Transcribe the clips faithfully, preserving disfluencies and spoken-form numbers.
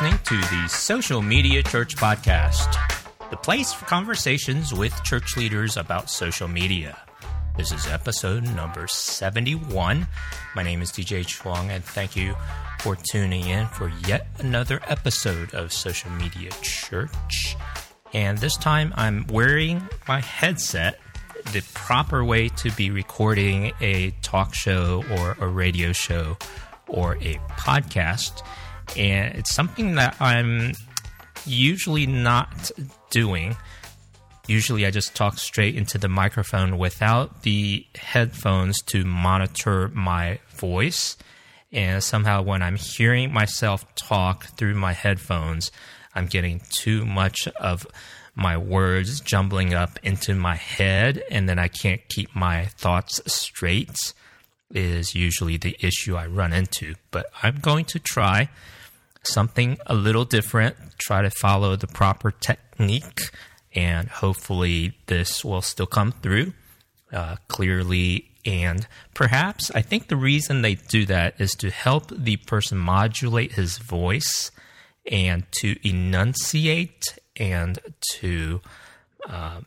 listening to the Social Media Church Podcast, the place for conversations with church leaders about social media. This is episode number seventy-one. My name is D J Chuang, and thank you for tuning in for yet another episode of Social Media Church. And this time I'm wearing my headset, the proper way to be recording a talk show or a radio show or a podcast. And it's something that I'm usually not doing. Usually I just talk straight into the microphone without the headphones to monitor my voice. And somehow when I'm hearing myself talk through my headphones, I'm getting too much of my words jumbling up into my head, and then I can't keep my thoughts straight, is usually the issue I run into. But I'm going to try something a little different, try to follow the proper technique, and hopefully this will still come through uh, clearly. And perhaps, I think the reason they do that is to help the person modulate his voice and to enunciate and to uh,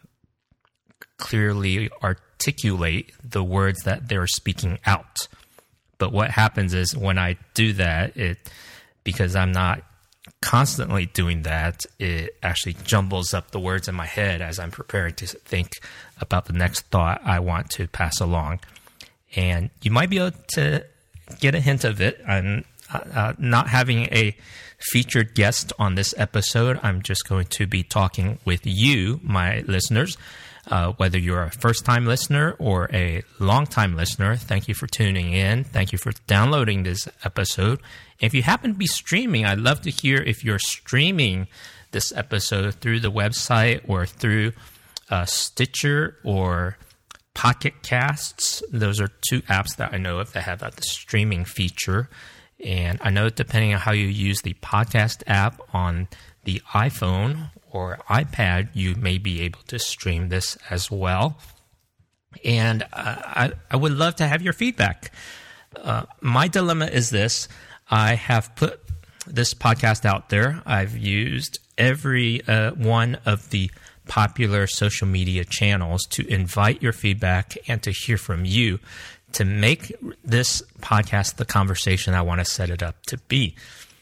clearly articulate the words that they're speaking out. But what happens is when I do that, it because I'm not constantly doing that, it actually jumbles up the words in my head as I'm preparing to think about the next thought I want to pass along. And you might be able to get a hint of it. I'm uh, not having a featured guest on this episode. I'm just going to be talking with you, my listeners. Uh, whether you're a first-time listener or a long-time listener, thank you for tuning in. Thank you for downloading this episode. If you happen to be streaming, I'd love to hear if you're streaming this episode through the website or through uh, Stitcher or Pocket Casts. Those are two apps that I know of that have uh, the streaming feature. And I know depending on how you use the podcast app on the iPhone or iPad, you may be able to stream this as well. And uh, I, I would love to have your feedback. Uh, my dilemma is this. I have put this podcast out there. I've used every uh, one of the popular social media channels to invite your feedback and to hear from you to make this podcast the conversation I want to set it up to be.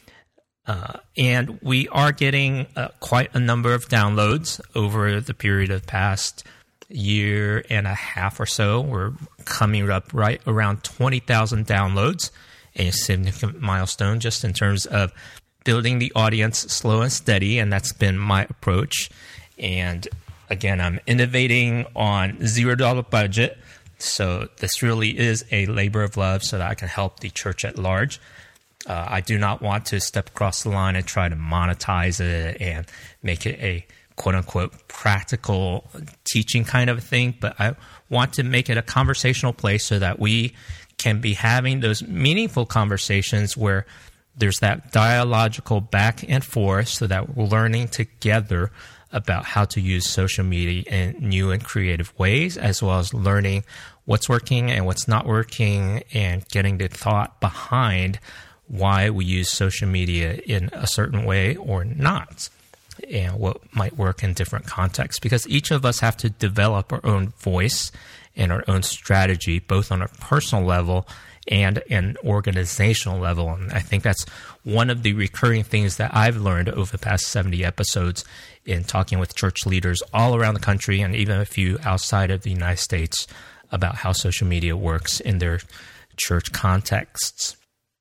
Uh, and we are getting uh, quite a number of downloads over the period of past year and a half or so. We're coming up right around twenty thousand downloads, a significant milestone just in terms of building the audience slow and steady, and that's been my approach. And again, I'm innovating on zero dollar budget, so this really is a labor of love so that I can help the church at large. Uh, I do not want to step across the line and try to monetize it and make it a quote-unquote practical teaching kind of a thing, but I want to make it a conversational place so that we can be having those meaningful conversations where there's that dialogical back and forth so that we're learning together about how to use social media in new and creative ways, as well as learning what's working and what's not working and getting the thought behind why we use social media in a certain way or not, and what might work in different contexts. Because each of us have to develop our own voice and our own strategy, both on a personal level and an organizational level. And I think that's one of the recurring things that I've learned over the past seventy episodes in talking with church leaders all around the country and even a few outside of the United States about how social media works in their church contexts.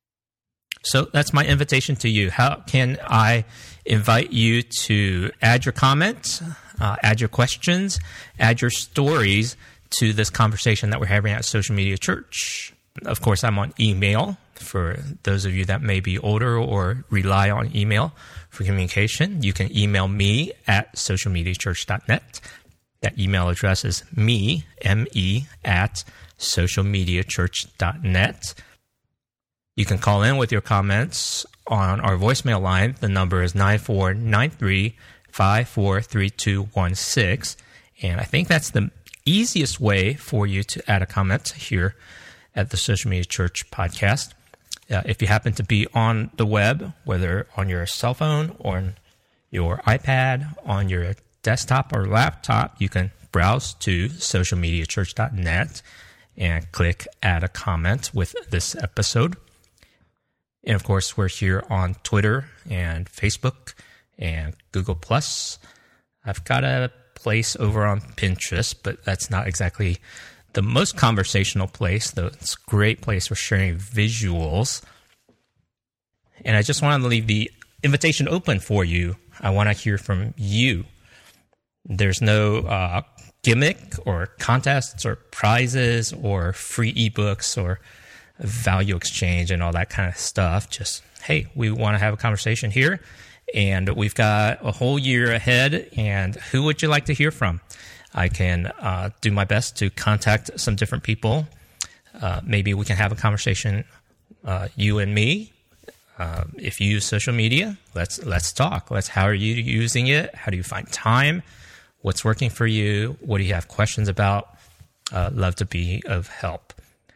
So that's my invitation to you. How can I invite you to add your comments, uh, add your questions, add your stories to this conversation that we're having at Social Media Church? Of course, I'm on email for those of you that may be older or rely on email for communication. You can email me at social media church dot net. That email address is me, M-E, at social media church dot net. You can call in with your comments on our voicemail line. The number is nine four nine three, five four three two one six. And I think that's the easiest way for you to add a comment here at the Social Media Church podcast. Uh, if you happen to be on the web, whether on your cell phone or on your iPad, on your desktop or laptop, you can browse to social media church dot net and click add a comment with this episode. And of course, we're here on Twitter and Facebook and Google Plus. I've got a place over on Pinterest, but that's not exactly the most conversational place, though it's a great place for sharing visuals. And I just want to leave the invitation open for you. I want to hear from you. There's no uh, gimmick or contests or prizes or free ebooks or value exchange and all that kind of stuff. Just, hey, we want to have a conversation here, and we've got a whole year ahead, and who would you like to hear from? I can uh, do my best to contact some different people. Uh, maybe we can have a conversation, uh, you and me. Uh, if you use social media, let's let's talk. Let's how are you using it? How do you find time? What's working for you? What do you have questions about? Uh, love to be of help.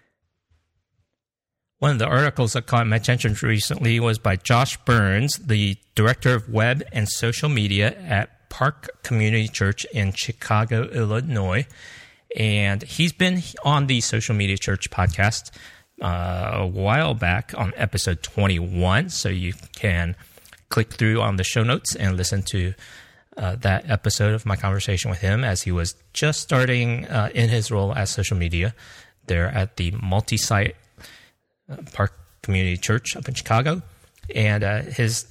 One of the articles that caught my attention recently was by Josh Burns, the director of web and social media at Park Community Church in Chicago, Illinois. And he's been on the Social Media Church podcast uh, a while back on episode twenty-one. So you can click through on the show notes and listen to uh, that episode of my conversation with him as he was just starting uh, in his role as social media there at the multi-site uh, Park Community Church up in Chicago. And uh, his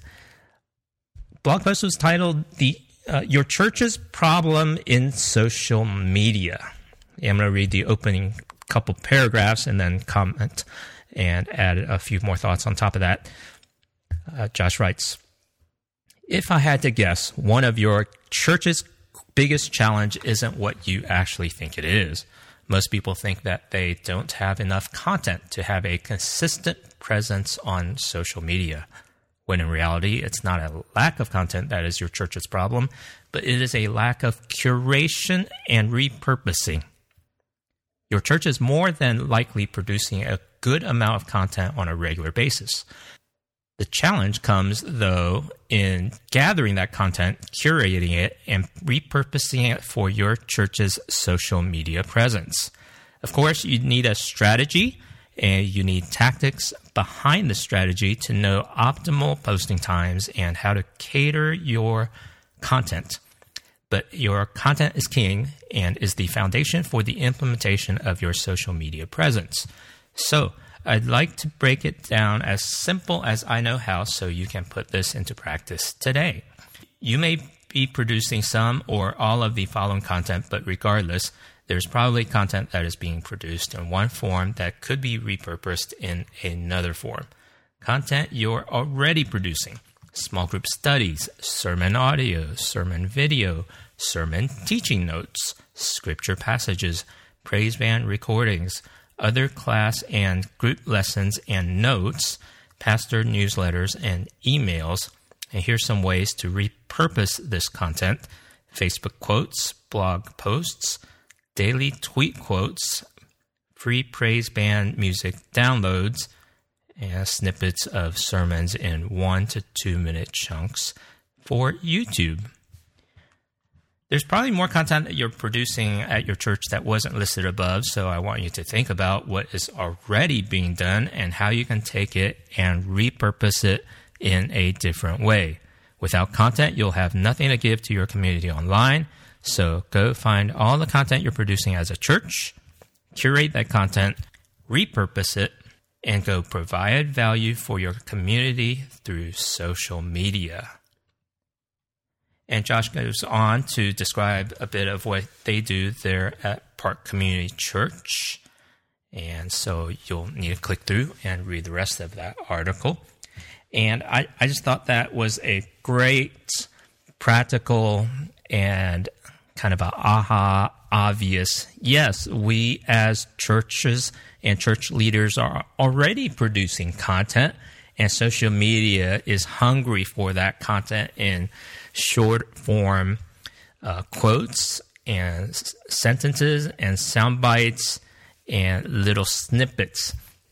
blog post was titled the Uh, your church's problem in social media. Yeah, I'm going to read the opening couple paragraphs and then comment and add a few more thoughts on top of that. Uh, Josh writes, if I had to guess, one of your church's biggest challenge isn't what you actually think it is. Most people think that they don't have enough content to have a consistent presence on social media, when in reality, it's not a lack of content that is your church's problem, but it is a lack of curation and repurposing. Your church is more than likely producing a good amount of content on a regular basis. The challenge comes, though, in gathering that content, curating it, and repurposing it for your church's social media presence. Of course, you need a strategy, and you need tactics behind the strategy to know optimal posting times and how to cater your content. But your content is king and is the foundation for the implementation of your social media presence. So I'd like to break it down as simple as I know how so you can put this into practice today. You may be producing some or all of the following content, but regardless, there's probably content that is being produced in one form that could be repurposed in another form. Content you're already producing: small group studies, sermon audio, sermon video, sermon teaching notes, scripture passages, praise band recordings, other class and group lessons and notes, pastor newsletters and emails. And here's some ways to repurpose this content: Facebook quotes, blog posts, daily tweet quotes, free praise band music downloads, and snippets of sermons in one to two minute chunks for YouTube. There's probably more content that you're producing at your church that wasn't listed above, so I want you to think about what is already being done and how you can take it and repurpose it in a different way. Without content, you'll have nothing to give to your community online. So go find all the content you're producing as a church, curate that content, repurpose it, and go provide value for your community through social media. And Josh goes on to describe a bit of what they do there at Park Community Church. And so you'll need to click through and read the rest of that article. And I, I just thought that was a great, practical, and kind of a aha, obvious, yes, we as churches and church leaders are already producing content, and social media is hungry for that content in short form uh, quotes and s- sentences and sound bites and little snippets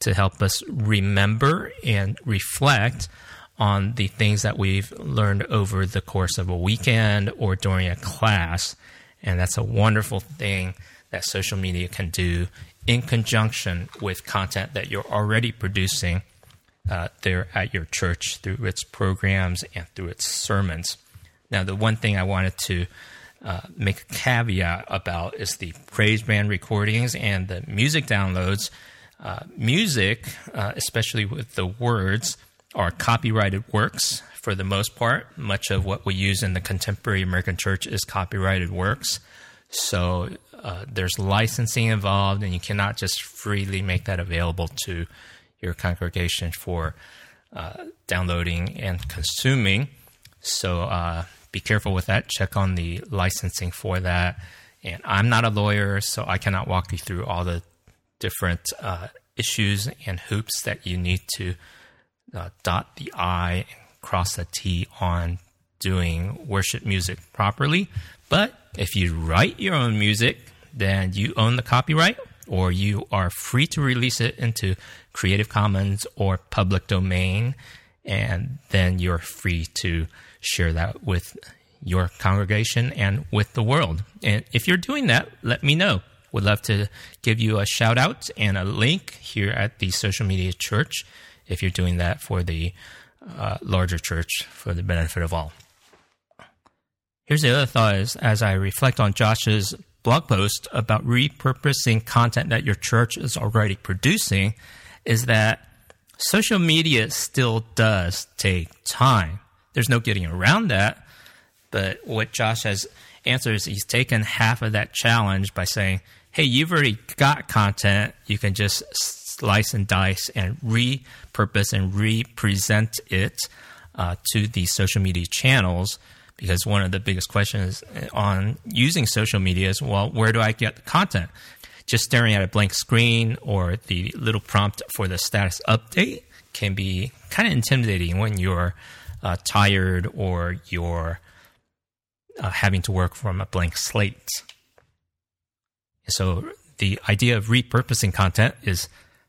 to help us remember and reflect on the things that we've learned over the course of a weekend or during a class. And that's a wonderful thing that social media can do in conjunction with content that you're already producing uh, there at your church through its programs and through its sermons. Now, the one thing I wanted to uh, make a caveat about is the praise band recordings and the music downloads. Uh, music, uh, especially with the words, are copyrighted works for the most part. Much of what we use in the contemporary American church is copyrighted works. So uh, there's licensing involved, and you cannot just freely make that available to your congregation for uh, downloading and consuming. So uh, be careful with that. Check on the licensing for that. And I'm not a lawyer, so I cannot walk you through all the different uh, issues and hoops that you need to uh, dot the I and cross the T on doing worship music properly. But if you write your own music, then you own the copyright, or you are free to release it into Creative Commons or public domain, and then you're free to share that with your congregation and with the world. And if you're doing that, let me know. Would love to give you a shout out and a link here at the Social Media Church if you're doing that for the uh, larger church for the benefit of all. Here's the other thought is, as I reflect on Josh's blog post about repurposing content that your church is already producing, is that social media still does take time. There's no getting around that. But what Josh has answered is he's taken half of that challenge by saying, hey, you've already got content. You can just slice and dice and repurpose and represent it uh, to the social media channels. Because one of the biggest questions on using social media is, well, where do I get the content? Just staring at a blank screen or the little prompt for the status update can be kind of intimidating when you're uh, tired or you're uh, having to work from a blank slate. So the idea of repurposing content is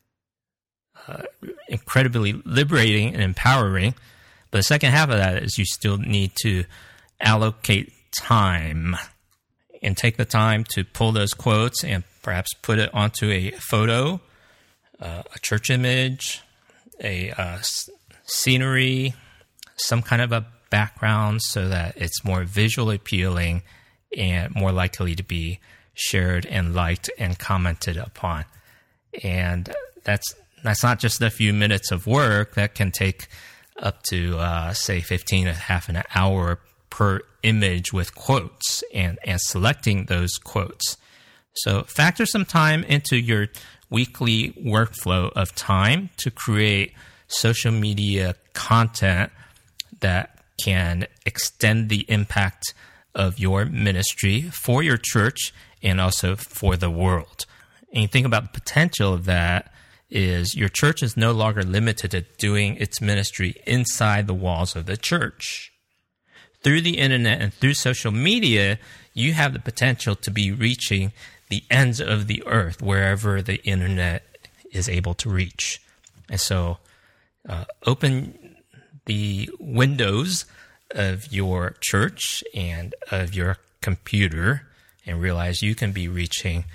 uh, incredibly liberating and empowering. But the second half of that is you still need to allocate time and take the time to pull those quotes and perhaps put it onto a photo, uh, a church image, a uh, scenery, some kind of a background so that it's more visually appealing and more likely to be shared and liked and commented upon. And that's that's not just a few minutes of work. That can take up to, uh, say, fifteen and a half an hour per image with quotes and, and selecting those quotes. So factor some time into your weekly workflow of time to create social media content that can extend the impact of your ministry for your church and also for the world. And you think about the potential of that is your church is no longer limited to doing its ministry inside the walls of the church. Through the internet and through social media, you have the potential to be reaching the ends of the earth, wherever the internet is able to reach. And so uh, open the windows of your church and of your computer and realize you can be reaching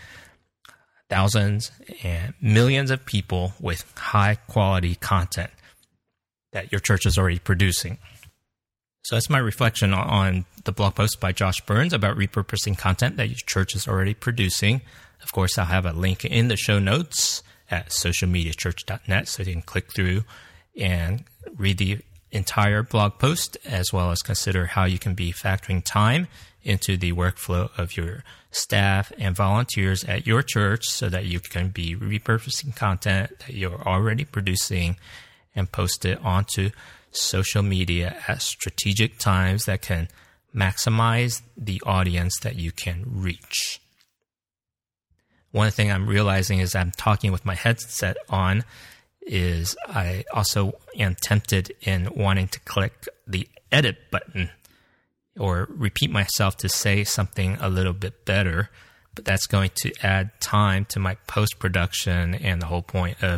thousands and millions of people with high quality content that your church is already producing. So that's my reflection on the blog post by Josh Burns about repurposing content that your church is already producing. Of course, I'll have a link in the show notes at social media church dot net so you can click through and read the entire blog post, as well as consider how you can be factoring time into the workflow of your staff and volunteers at your church so that you can be repurposing content that you're already producing and post it onto social media at strategic times that can maximize the audience that you can reach. One thing I'm realizing as I'm talking with my headset on is I also am tempted in wanting to click the edit button or repeat myself to say something a little bit better, but that's going to add time to my post-production and the whole point of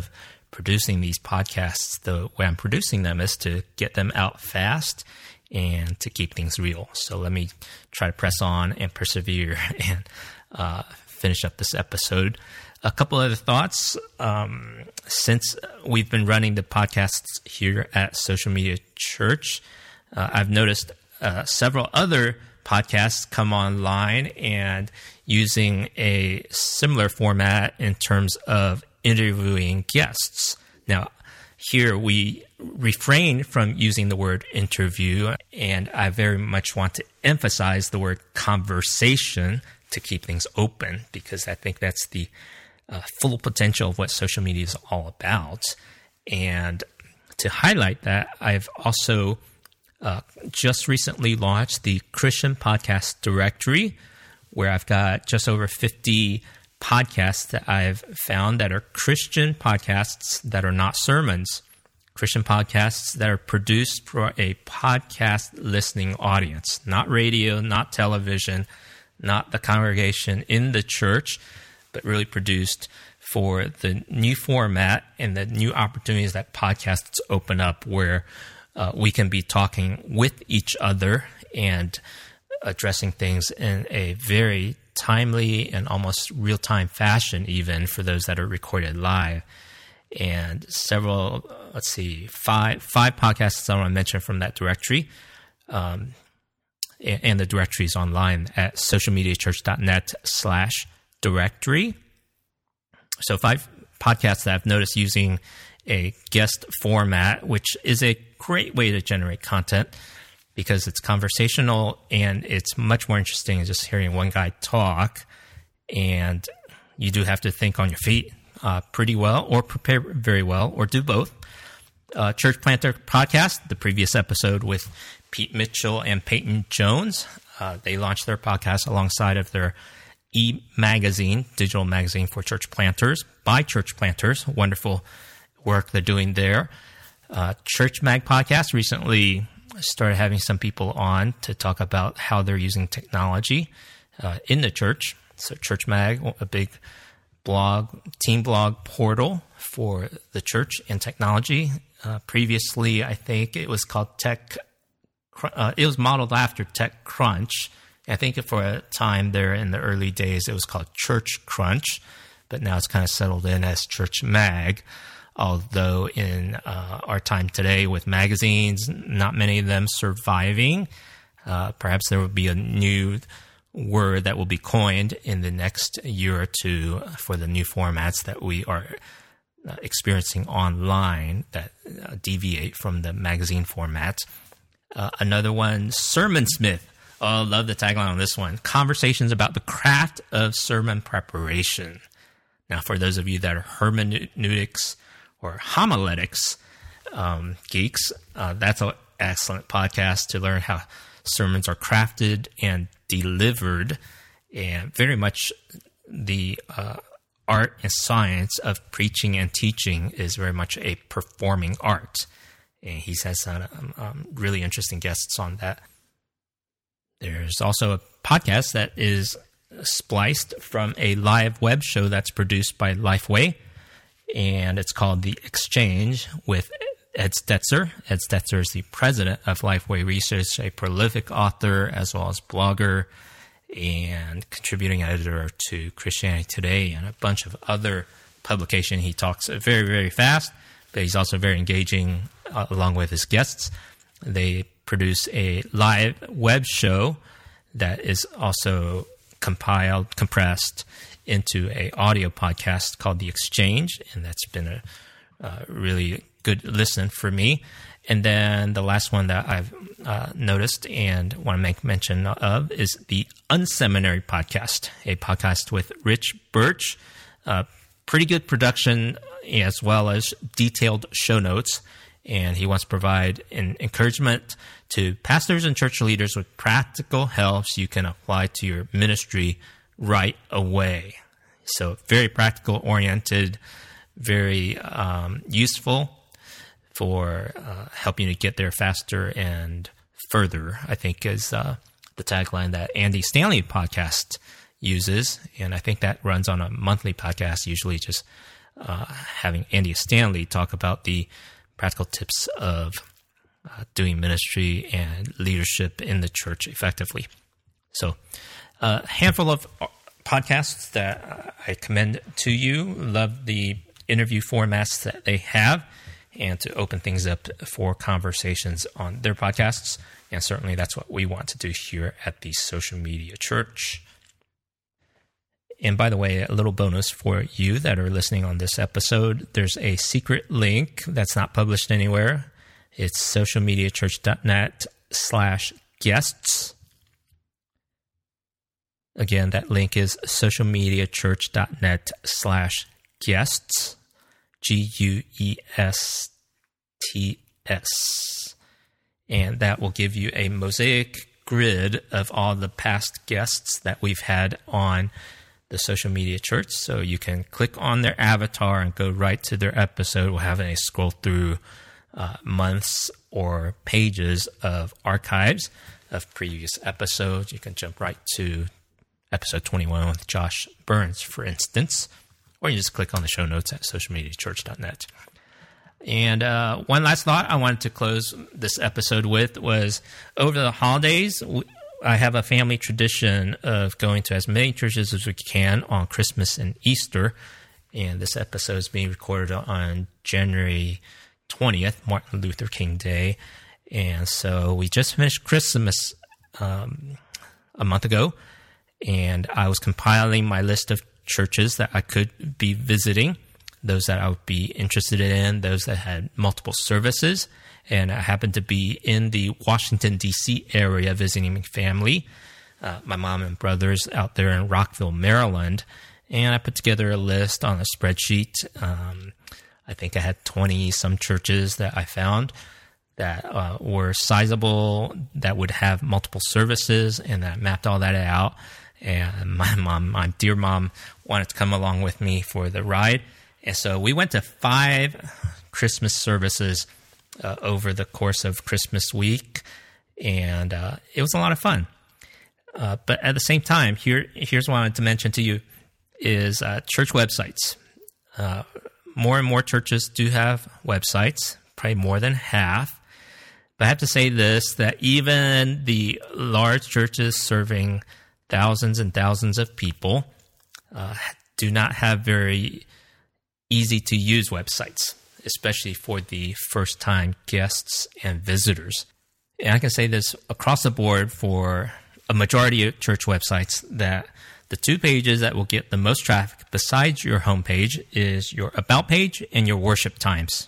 producing these podcasts the way I'm producing them is to get them out fast and to keep things real. So let me try to press on and persevere and uh, finish up this episode. A couple other thoughts. Um, since we've been running the podcasts here at Social Media Church, uh, I've noticed uh, several other podcasts come online and using a similar format in terms of interviewing guests. Now, here we refrain from using the word interview, and I very much want to emphasize the word conversation to keep things open, because I think that's the uh, full potential of what social media is all about. And to highlight that, I've also uh, just recently launched the Christian Podcast Directory, where I've got just over fifty podcasts that I've found that are Christian podcasts that are not sermons, Christian podcasts that are produced for a podcast listening audience, not radio, not television, not the congregation in the church, but really produced for the new format and the new opportunities that podcasts open up, where uh, we can be talking with each other and addressing things in a very timely and almost real-time fashion, even for those that are recorded live. And several, let's see, five five podcasts I want to mention from that directory. Um, and, and the directory is online at socialmediachurch.net slash directory. So five podcasts that I've noticed using a guest format, which is a great way to generate content, because it's conversational and it's much more interesting than just hearing one guy talk. And you do have to think on your feet uh, pretty well, or prepare very well, or do both. Uh, Church Planter Podcast, the previous episode with Pete Mitchell and Peyton Jones. Uh, they launched their podcast alongside of their e-magazine, digital magazine for church planters, by church planters. Wonderful work they're doing there. Uh, Church Mag Podcast recently started having some people on to talk about how they're using technology uh, in the church. So Church Mag, a big blog, team blog portal for the church and technology. Uh, previously, I think it was called Tech, uh, it was modeled after TechCrunch. I think for a time there in the early days, it was called Church Crunch, but now it's kind of settled in as Church Mag. Although in uh, our time today with magazines, not many of them surviving, uh, perhaps there will be a new word that will be coined in the next year or two for the new formats that we are uh, experiencing online that uh, deviate from the magazine format. Uh, another one, Sermonsmith. Oh, I love the tagline on this one. Conversations about the craft of sermon preparation. Now, for those of you that are hermeneutics or homiletics um, geeks, uh, that's an excellent podcast to learn how sermons are crafted and delivered, and very much the uh, art and science of preaching and teaching is very much a performing art. And he's had some um, um, really interesting guests on that. There's also a podcast that is spliced from a live web show that's produced by Lifeway, and it's called The Exchange with Ed Stetzer. Ed Stetzer is the president of Lifeway Research, a prolific author as well as blogger and contributing editor to Christianity Today and a bunch of other publications. He talks very, very fast, but he's also very engaging uh, along with his guests. They produce a live web show that is also compiled, compressed into a audio podcast called The Exchange, and that's been a uh, really good listen for me. And then the last one that I've uh, noticed and want to make mention of is the Unseminary Podcast, a podcast with Rich Birch. Uh, pretty good production as well as detailed show notes. And he wants to provide an encouragement to pastors and church leaders with practical helps you can apply to your ministry right away. So very practical oriented, very um, useful for uh, helping you to get there faster and further, I think is uh, the tagline that Andy Stanley podcast uses. And I think that runs on a monthly podcast, usually just uh, having Andy Stanley talk about the practical tips of uh, doing ministry and leadership in the church effectively. So a handful of podcasts that I commend to you. Love the interview formats that they have, and to open things up for conversations on their podcasts. And certainly that's what we want to do here at the Social Media Church. And by the way, a little bonus for you that are listening on this episode, there's a secret link that's not published anywhere. It's socialmediachurch.net slash guests. Again, that link is socialmediachurch.net slash guests, G U E S T S. And that will give you a mosaic grid of all the past guests that we've had on the Social Media Church. So you can click on their avatar and go right to their episode. We'll have a scroll through uh, months or pages of archives of previous episodes. You can jump right to episode twenty-one with Josh Burns, for instance, or you just click on the show notes at socialmediachurch dot net. And uh, one last thought I wanted to close this episode with was, over the holidays, I have a family tradition of going to as many churches as we can on Christmas and Easter. And this episode is being recorded on January twentieth, Martin Luther King Day. And so we just finished Christmas um, a month ago, and I was compiling my list of churches that I could be visiting, those that I would be interested in, those that had multiple services. And I happened to be in the Washington, D C area visiting my family, uh, my mom and brothers out there in Rockville, Maryland. And I put together a list on a spreadsheet. Um, I think I had twenty-some churches that I found that uh, were sizable, that would have multiple services, and I mapped all that out. And my mom, my dear mom, wanted to come along with me for the ride. And so we went to five Christmas services uh, over the course of Christmas week, and uh, it was a lot of fun. Uh, but at the same time, here here's what I wanted to mention to you is uh, church websites. Uh, more and more churches do have websites, probably more than half. But I have to say this, that even the large churches serving thousands and thousands of people uh, do not have very easy-to-use websites, especially for the first-time guests and visitors. And I can say this across the board for a majority of church websites, that the two pages that will get the most traffic besides your homepage is your About page and your worship times.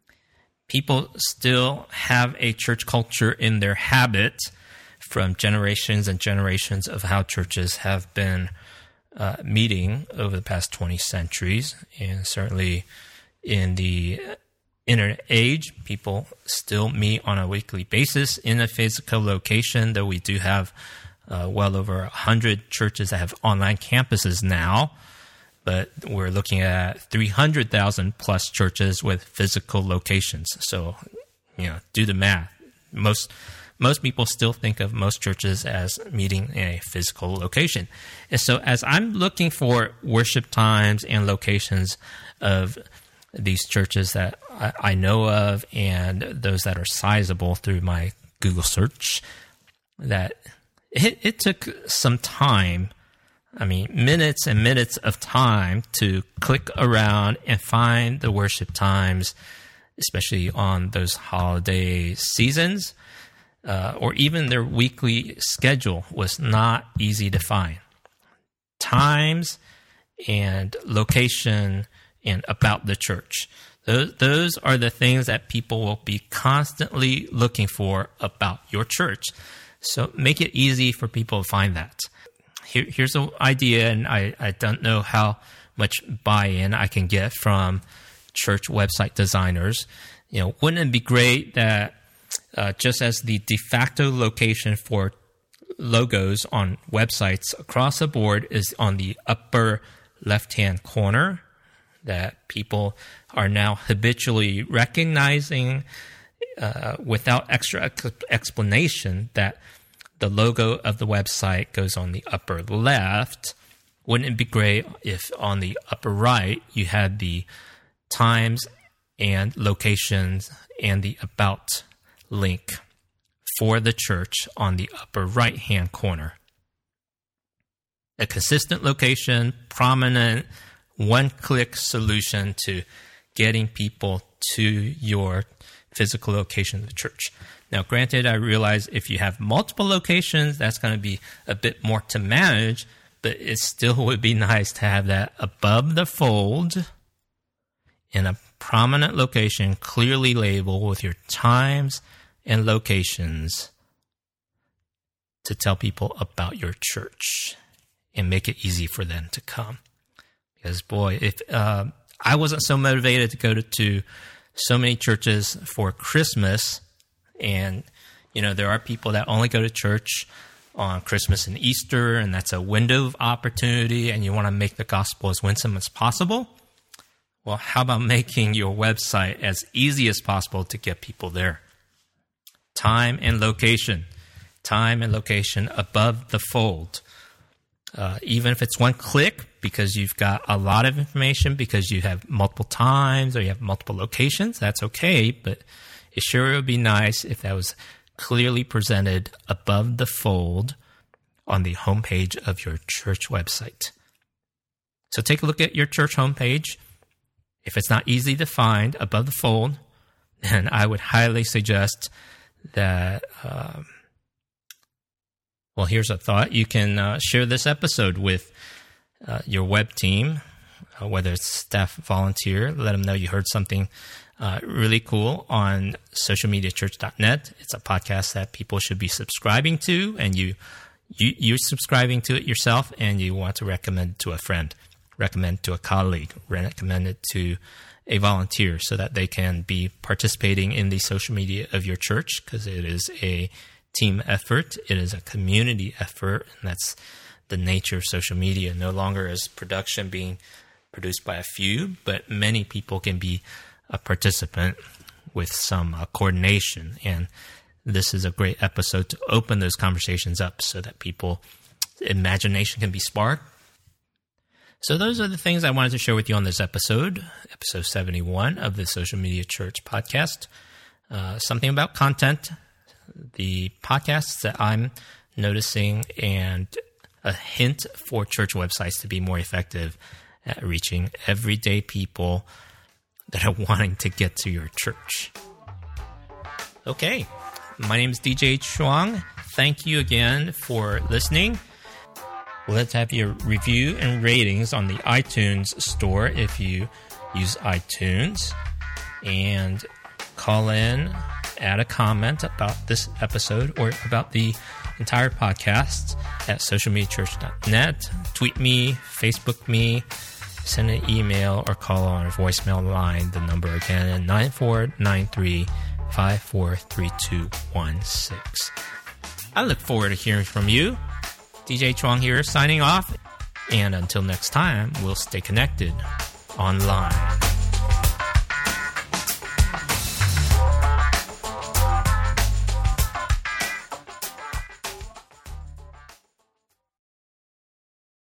People still have a church culture in their habit from generations and generations of how churches have been uh, meeting over the past twenty centuries. And certainly in the internet age, people still meet on a weekly basis in a physical location, though we do have uh, well over one hundred churches that have online campuses now. But we're looking at three hundred thousand plus churches with physical locations. So, you know, do the math. Most Most people still think of most churches as meeting in a physical location. And so as I'm looking for worship times and locations of these churches that I, I know of and those that are sizable through my Google search, that it, it took some time, I mean, minutes and minutes of time to click around and find the worship times, especially on those holiday seasons. Uh, or even their weekly schedule was not easy to find. Times and location and about the church. Those, those are the things that people will be constantly looking for about your church. So make it easy for people to find that. Here, here's an idea, and I, I don't know how much buy-in I can get from church website designers. You know, wouldn't it be great that Uh, just as the de facto location for logos on websites across the board is on the upper left-hand corner, that people are now habitually recognizing uh, without extra ex- explanation that the logo of the website goes on the upper left. wouldn't it be great if on the upper right you had the times and locations and the about link for the church on the upper right-hand corner? A consistent location, prominent, one-click solution to getting people to your physical location of the church. Now, granted, I realize if you have multiple locations, that's going to be a bit more to manage, but it still would be nice to have that above the fold in a prominent location, clearly labeled with your times and locations to tell people about your church and make it easy for them to come. Because, boy, if uh, I wasn't so motivated to go to, to so many churches for Christmas, and, you know, there are people that only go to church on Christmas and Easter, and that's a window of opportunity, and you want to make the gospel as winsome as possible. Well, how about making your website as easy as possible to get people there? Time and location. Time and location above the fold. Uh, even if it's one click, because you've got a lot of information, because you have multiple times or you have multiple locations, that's okay, but it sure would be nice if that was clearly presented above the fold on the homepage of your church website. So take a look at your church homepage. If it's not easy to find above the fold, then I would highly suggest that, um, well, here's a thought. You can uh, share this episode with uh, your web team, uh, whether it's staff, volunteer. Let them know you heard something uh, really cool on social media church dot net. It's a podcast that people should be subscribing to, and you, you, you're subscribing to it yourself, and you want to recommend it to a friend, recommend it to a colleague, recommend it to a volunteer so that they can be participating in the social media of your church, because it is a team effort. It is a community effort, and that's the nature of social media. No longer is production being produced by a few, but many people can be a participant with some uh, coordination. And this is a great episode to open those conversations up so that people, imagination can be sparked. So those are the things I wanted to share with you on this episode, episode seventy-one of the Social Media Church podcast. Uh, something about content, the podcasts that I'm noticing, and a hint for church websites to be more effective at reaching everyday people that are wanting to get to your church. Okay, my name is D J Chuang. Thank you again for listening. Let's have your review and ratings on the iTunes store if you use iTunes, and call in, add a comment about this episode or about the entire podcast at social media church dot net. Tweet me, Facebook me, send an email, or call on our voicemail line. The number again, nine four nine three, five four three two one six. I look forward to hearing from you. D J Chuang here, signing off. And until next time, we'll stay connected online.